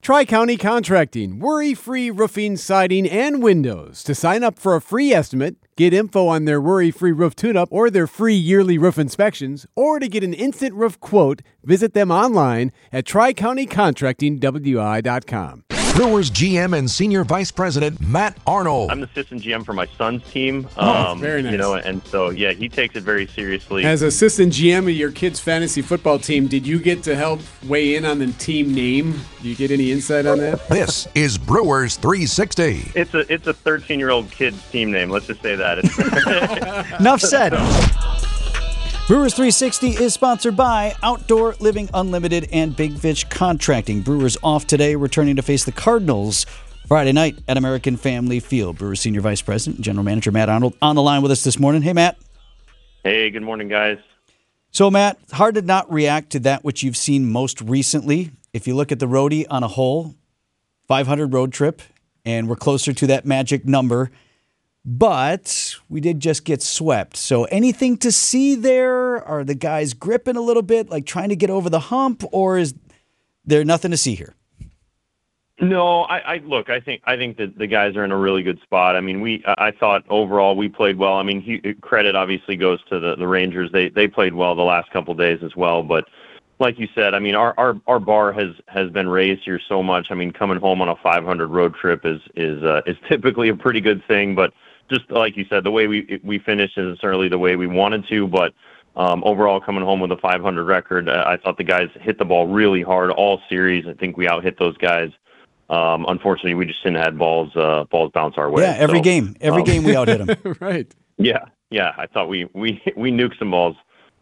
Tri-County Contracting, worry-free roofing, siding, and windows. To sign up for a free estimate, get info on their worry-free roof tune-up or their free yearly roof inspections, or to get an instant roof quote, visit them online at tricountycontractingwi.com. Brewers GM and Senior Vice President Matt Arnold. I'm the assistant GM for my son's team. Very nice. And so, yeah, he takes it very seriously. As assistant GM of your kids' fantasy football team, did you get to help weigh in on the team name? Do you get any insight on that? This is Brewers 360. It's a 13-year-old kid's team name. Let's just say that. Enough said. Brewers 360 is sponsored by Outdoor Living Unlimited and Big Fish Contracting. Brewers off today, returning to face the Cardinals Friday night at American Family Field. Brewers Senior Vice President and General Manager Matt Arnold on the line with us this morning. Hey, Matt. Hey, good morning, guys. So, Matt, hard to not react to that which you've seen most recently. If you look at the roadie on a whole, 500 road trip, and we're closer to that magic number. But we did just get swept. So anything to see there? Are the guys gripping a little bit, like trying to get over the hump, or is there nothing to see here? No, I think that the guys are in a really good spot. I mean, I thought overall we played well. I mean, credit obviously goes to the Rangers. They played well the last couple of days as well. But like you said, I mean, our bar has been raised here so much. I mean, coming home on a 500 road trip is typically a pretty good thing. But just like you said, the way we finished isn't necessarily the way we wanted to, but overall coming home with a 500 record, I thought the guys hit the ball really hard all series. I think we out-hit those guys. Unfortunately, we just didn't have balls bounce our way. Yeah, every game we out-hit them. Right. Yeah. I thought we nuked some balls.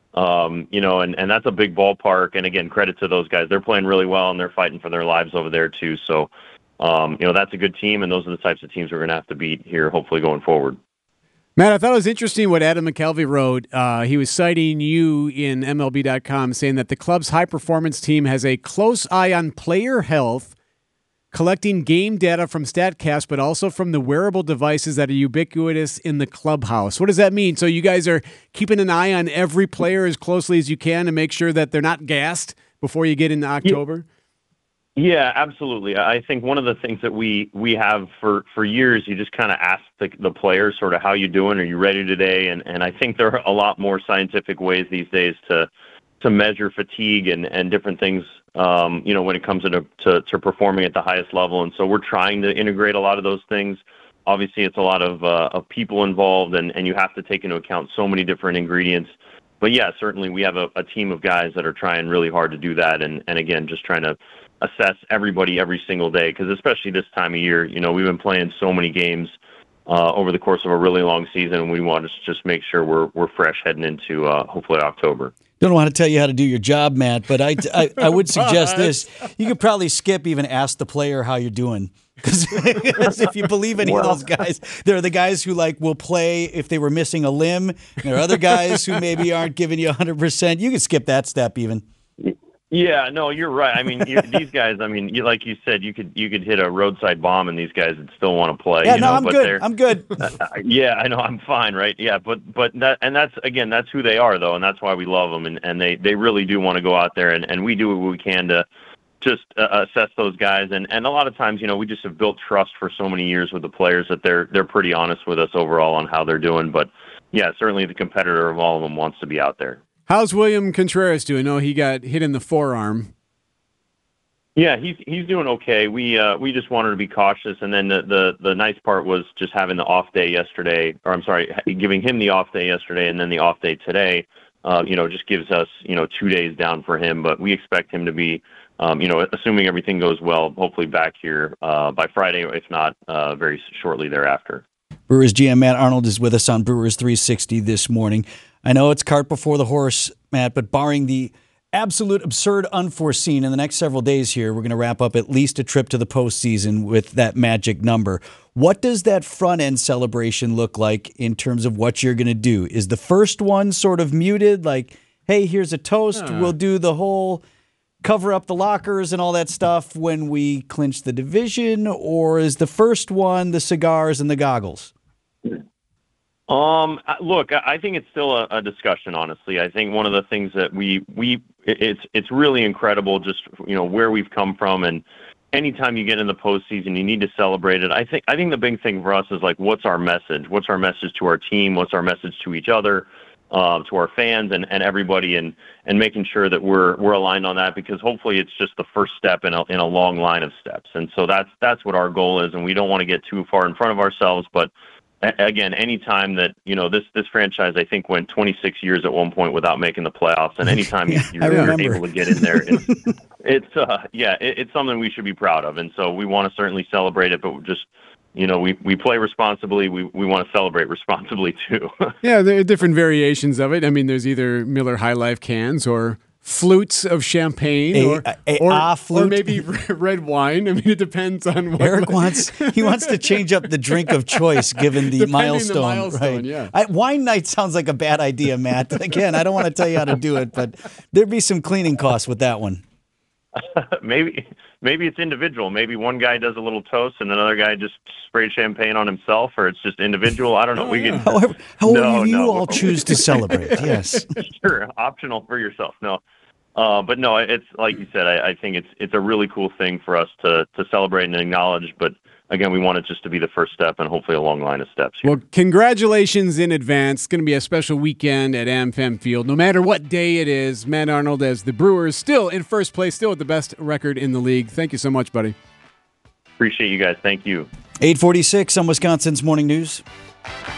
And that's a big ballpark. And again, credit to those guys. They're playing really well and they're fighting for their lives over there too. So, that's a good team, and those are the types of teams we're going to have to beat here, hopefully going forward. Matt, I thought it was interesting what Adam McKelvey wrote. He was citing you in MLB.com, saying that the club's high-performance team has a close eye on player health, collecting game data from StatCast, but also from the wearable devices that are ubiquitous in the clubhouse. What does that mean? So you guys are keeping an eye on every player as closely as you can to make sure that they're not gassed before you get into October? Yeah, absolutely. I think one of the things that we have for years, you just kind of ask the players sort of how you doing, are you ready today? And I think there are a lot more scientific ways these days to measure fatigue and different things, when it comes to performing at the highest level. And so we're trying to integrate a lot of those things. Obviously, it's a lot of people involved, and you have to take into account so many different ingredients. But yeah, certainly we have a team of guys that are trying really hard to do that. And again, just trying to assess everybody every single day, because especially this time of year, we've been playing so many games over the course of a really long season, and we want to just make sure we're fresh heading into hopefully October. Don't know how to tell you how to do your job, Matt, but I would suggest this. You could probably skip even ask the player how you're doing. Because if you believe any of those guys, there are the guys who will play if they were missing a limb. There are other guys who maybe aren't giving you 100%. You could skip that step even. Yeah, no, you're right. I mean, these guys. I mean, like you said, you could hit a roadside bomb, and these guys would still want to play. Yeah, I'm good. I'm good. Yeah, I know, I'm fine, right? Yeah, but that's who they are, though, and that's why we love them, and they really do want to go out there, and we do what we can to just assess those guys, and a lot of times, we just have built trust for so many years with the players that they're pretty honest with us overall on how they're doing. But yeah, certainly the competitor of all of them wants to be out there. How's William Contreras doing? I know he got hit in the forearm. Yeah, he's doing okay. We just wanted to be cautious, and then the nice part was just having the off day yesterday, or I'm sorry, giving him the off day yesterday, and then the off day today. Just gives us 2 days down for him, but we expect him to be, assuming everything goes well, hopefully back here by Friday, if not very shortly thereafter. Brewers GM Matt Arnold is with us on Brewers 360 this morning. I know it's cart before the horse, Matt, but barring the absolute absurd unforeseen in the next several days here, we're going to wrap up at least a trip to the postseason with that magic number. What does that front-end celebration look like in terms of what you're going to do? Is the first one sort of muted, like, hey, here's a toast, we'll do the whole cover up the lockers and all that stuff when we clinch the division, or is the first one the cigars and the goggles? Look, I think it's still a discussion, honestly. I think one of the things that it's really incredible just, where we've come from and anytime you get in the postseason, you need to celebrate it. I think the big thing for us is like, what's our message? What's our message to our team? What's our message to each other, to our fans and everybody, and making sure that we're aligned on that, because hopefully it's just the first step in a long line of steps. And so that's what our goal is, and we don't want to get too far in front of ourselves. But again, anytime that, this franchise, I think, went 26 years at one point without making the playoffs, and anytime you're able to get in there, it's something we should be proud of. And so we want to certainly celebrate it, but just, we play responsibly. We want to celebrate responsibly too. Yeah, there are different variations of it. I mean, there's either Miller High Life cans or flutes of champagne, or maybe red wine. I mean, it depends on what Eric wants to change up the drink of choice given the milestone. Right? Yeah. Wine night sounds like a bad idea, Matt. Again, I don't want to tell you how to do it, but there'd be some cleaning costs with that one. Maybe it's individual. Maybe one guy does a little toast and another guy just sprayed champagne on himself, or it's just individual. I don't know. However you all choose to celebrate. Yes. Sure. Optional for yourself. No. But no, it's like you said, I think it's a really cool thing for us to celebrate and acknowledge. But again, we want it just to be the first step and hopefully a long line of steps here. Well, congratulations in advance. It's going to be a special weekend at AmFam Field. No matter what day it is, Matt Arnold, as the Brewers still in first place, still with the best record in the league. Thank you so much, buddy. Appreciate you guys. Thank you. 8:46 on Wisconsin's Morning News.